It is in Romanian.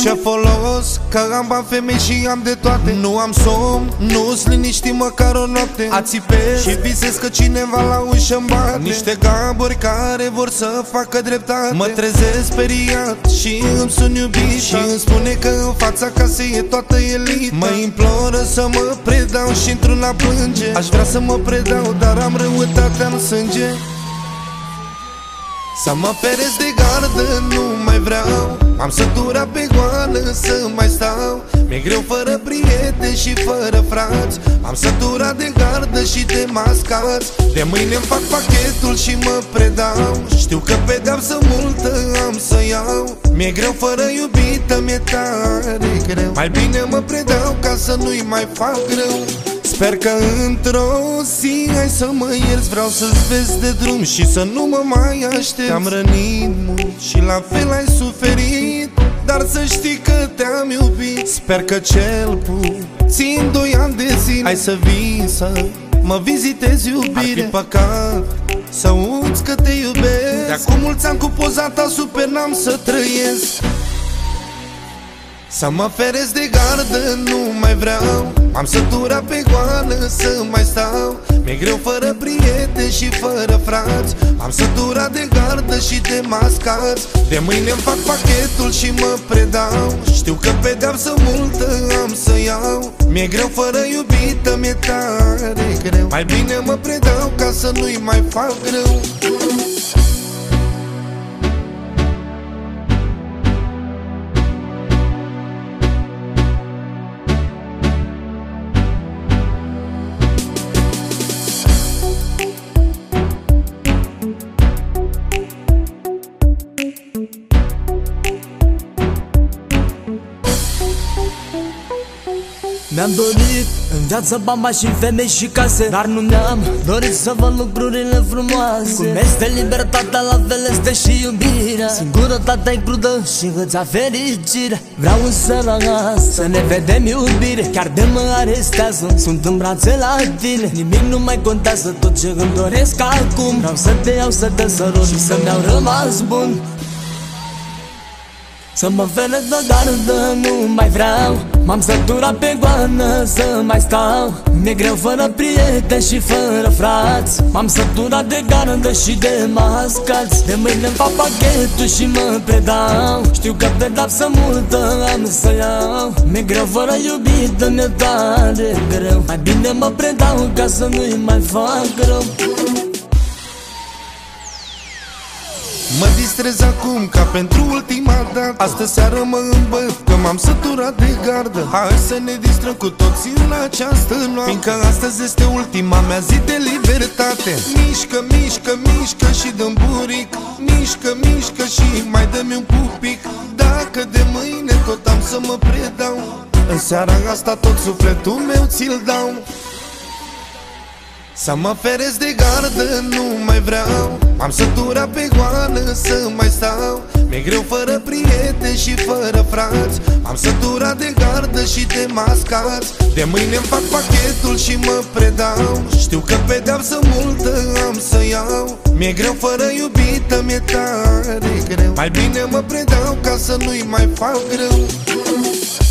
Ce folos că am bani, femei și am de toate. Nu am somn, nu-s liniștit măcar o noapte. Ațipez și visez că cineva la ușă-mi bate. Niște gaburi care vor să facă dreptate. Mă trezesc speriat și îmi sun iubit și îmi spune că în fața casei e toată elita. Mă imploră să mă predau și într-una plânge. Aș vrea să mă predau, dar am răutatea în sânge. Să mă feresc de gardă, nu mai vreau. M-am săturat pe goană să mai stau. Mi-e greu fără prieteni și fără frați. M-am săturat de gardă și de mascați. De mâine-mi fac pachetul și mă predau. Știu că pedeapsă multă am să iau. Mi-e greu fără iubită, mi-e tare greu. Mai bine mă predau ca să nu-i mai fac rău. Sper că într-o zi ai să mă ierți. Vreau să-ți vezi de drum și să nu mă mai aștepți. Te-am rănit mult și la fel ai suferit, dar să știi că te-am iubit. Sper că cel puțin 2 ani de zile ai să vii să mă vizitezi, iubire. Ar fi păcat să uiți că te iubesc. De-acum mulți ani cu poza ta super n-am să trăiesc. Să mă feresc de gardă, nu mai vreau. M-am săturat pe goană să mai stau. Mi-e greu fără prieteni și fără frați. M-am săturat de gardă și de mascați. De mâine-mi fac pachetul și mă predau. Știu că pedeapsă multă am să iau. Mi-e greu fără iubită, mi-e tare greu. Mai bine mă predau ca să nu-i mai fac rău. Mi-am dorit în viață bani și femei și case, dar nu mi-am dorit să văd lucrurile frumoase. Cum este libertatea, la fel este și iubirea. Singurătatea e crudă și îți a fericirea. Vreau însă la să ne vedem, iubire. Chiar de mă arestează, sunt în brațe la tine. Nimic nu mai contează, tot ce îmi doresc acum. Vreau să te iau, să te sărut și să-mi iau rămas bun. Să mă feresc de gardă, nu mai vreau. M-am săturat pe goană să mai stau. Mi-e greu fără prieteni și fără frați. M-am săturat de gardă și de mascați. De mâine-mi fac pachetul și mă predau. Știu că pedeapsă multă am să iau. Mi-e greu fără iubită, mi-e tare greu. Mai bine mă predau ca să nu-i mai fac rău. Mă distrez acum ca pentru ultima dată. Astă seară mă îmbăt că m-am săturat de gardă. Hai să ne distrăm cu toții în această noapte, fiindcă astăzi este ultima mea zi de libertate. Mișcă, mișcă, mișcă și dă-mi buric. Mișcă, mișcă și mai dă-mi un pupic. Dacă de mâine tot am să mă predau, în seara asta tot sufletul meu ți-l dau. Să mă feresc de gardă, nu mai vreau. M-am săturat pe goană să mai stau. Mi-e greu fără prieteni și fără frați. M-am săturat de gardă și de mascați. De mâine-mi fac pachetul și mă predau. Știu că pedeapsă multă am să iau. Mi-e greu fără iubită, mi-e tare greu. Mai bine mă predau ca să nu-i mai fac rău.